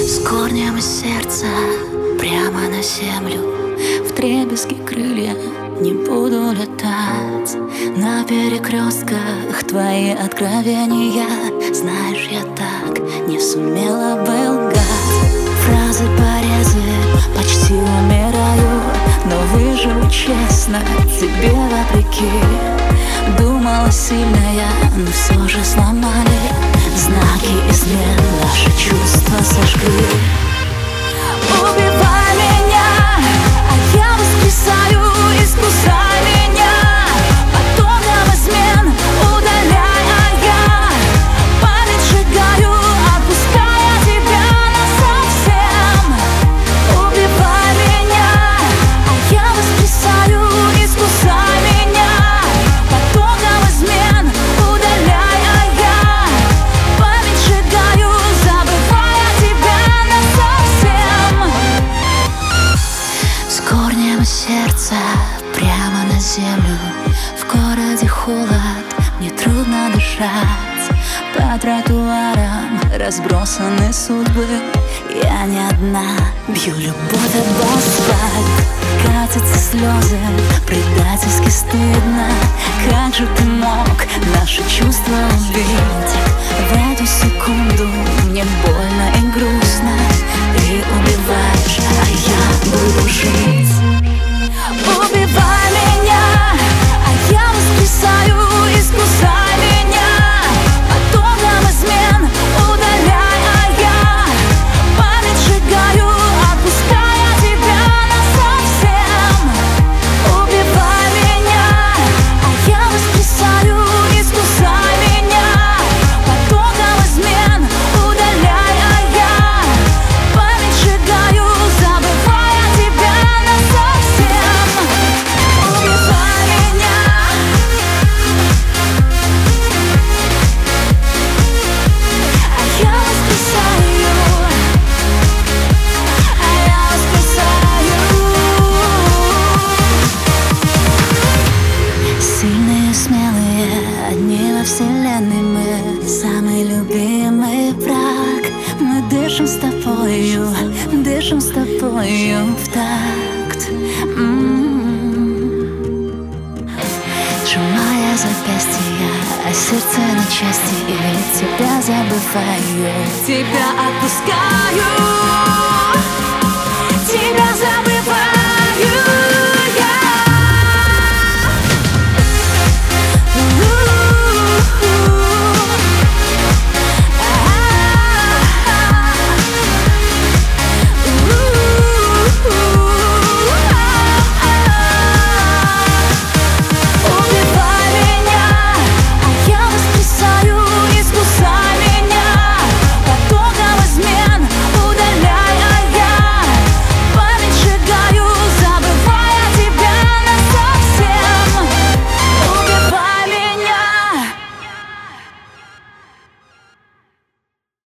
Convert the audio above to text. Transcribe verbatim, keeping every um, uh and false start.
С корнем из сердца прямо на землю, вдребезги крылья не буду летать. На перекрестках твои откровения, знаешь, я так не сумела бы лгать. Фразы порезы, почти умираю, но выживу честно тебе вопреки. Думала сильная, но все же сломали знаки измен, наши чувства сожгли. Убивай меня, а я воскресаю, искусай меня. Потоком измен удаляй, а я память сжигаю, отпуская тебя насовсем. Убивай меня, а я воскресаю, искусай меня. Потоком измен удаляй, а я память сжигаю, забывая тебя насовсем. С корнем сердца прямо на землю, в городе холод, мне трудно дышать. По тротуарам разбросаны судьбы, я не одна, бью любовь об асфальт. Катятся слезы, предательски стыдно. Как же ты мог наши чувства убить? В эту секунду мне больно и грустно. Ты убиваешь, а я буду жить. Убивай меня, а я воскресаю, искусай меня. Потоком измен удаляй, а я память сжигаю, отпуская тебя насовсем. Убивай меня, а я воскресаю, искусай меня. Потоком измен удаляй, а я память сжигаю, забывая тебя насовсем. Убивай меня, а я воскресаю, а я воскресаю. Сильные, смелые, одни во вселенной мы, самый любимый враг. Мы дышим с тобою, дышим с тобою в такт. М-м-м. Сжимая запястья, а сердце на части, и тебя забываю, тебя отпускаю, тебя забываю.